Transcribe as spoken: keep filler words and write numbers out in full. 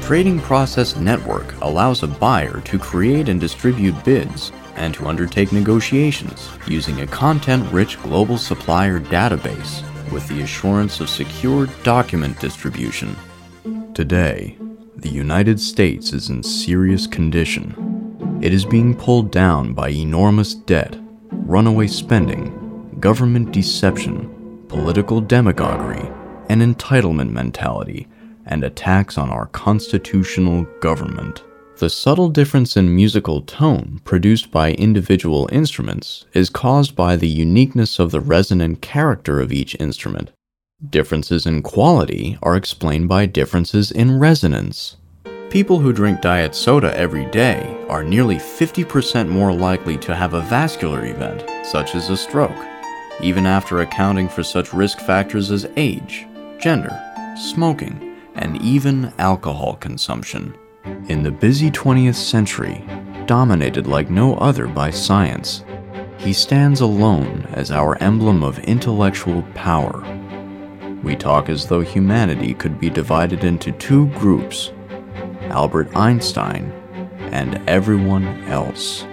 trading process network allows a buyer to create and distribute bids and to undertake negotiations using a content-rich global supplier database with the assurance of secure document distribution. Today, the United States is in serious condition. It is being pulled down by enormous debt, runaway spending, government deception, political demagoguery, and entitlement mentality, and attacks on our constitutional government. The subtle difference in musical tone produced by individual instruments is caused by the uniqueness of the resonant character of each instrument. Differences in quality are explained by differences in resonance. People who drink diet soda every day are nearly fifty percent more likely to have a vascular event, such as a stroke, even after accounting for such risk factors as age, gender, smoking, and even alcohol consumption. In the busy twentieth century, dominated like no other by science, he stands alone as our emblem of intellectual power. We talk as though humanity could be divided into two groups, Albert Einstein and everyone else.